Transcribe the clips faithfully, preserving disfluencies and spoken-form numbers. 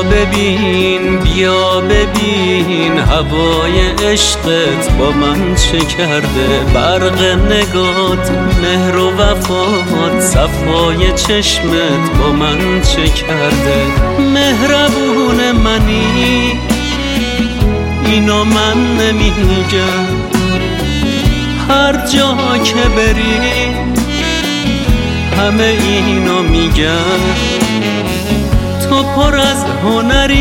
ببین بیا ببین هوای عشقت با من چه کرده، برق نگات مهر و وفات صفای چشمت با من چه کرده. مهربون منی اینو من نمیگم، هر جا که بری همه اینو میگن. تو پر از هنری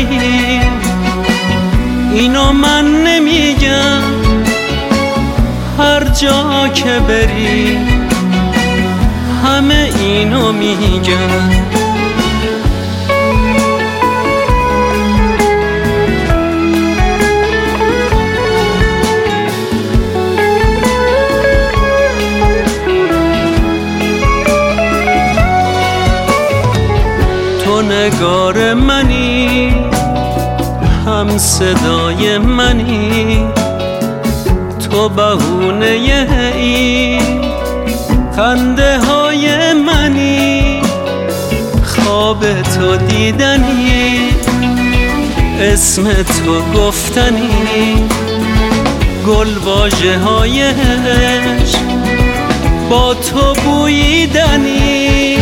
اینو من نمیگم، هر جا که بری همه اینو میگن. تو نگار منی، هم صدای منی، تو بهونه این خنده های منی. خواب تو دیدنی، اسم تو گفتنی، گل واژه های عشق با تو بوییدنی.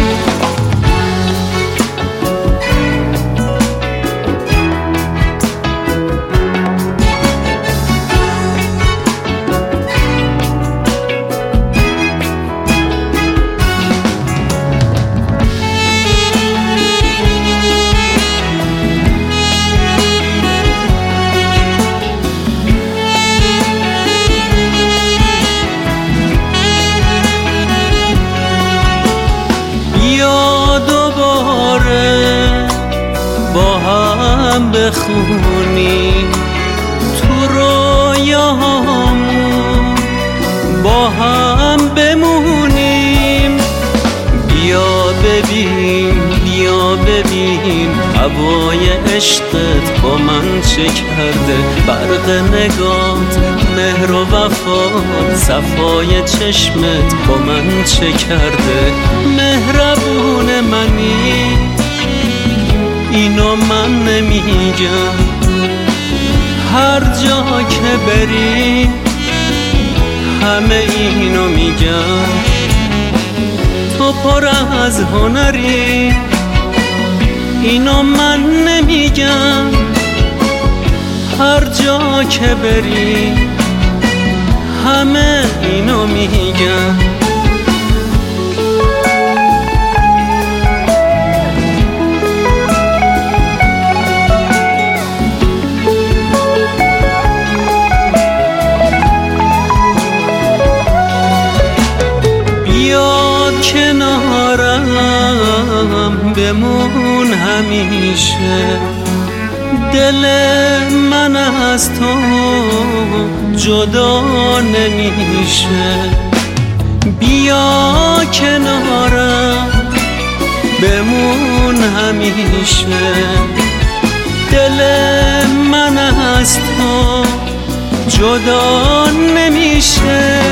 با هم بخونیم تو رویاهامون، با هم بمونیم. بیا ببین بیا ببین هوای عشقت با من چه کرده، برق نگات مهر و وفات صفای چشمت با من چه کرده. مهربون منی اینو من نمیگم، هر جا که بری همه اینو میگن. تو پر از هنری اینو من نمیگم، هر جا که بری همه اینو میگن. کنارم بمون همیشه، دل من از تو جدا نمیشه. بیا کنارم بمون همیشه، دل من از تو جدا نمیشه.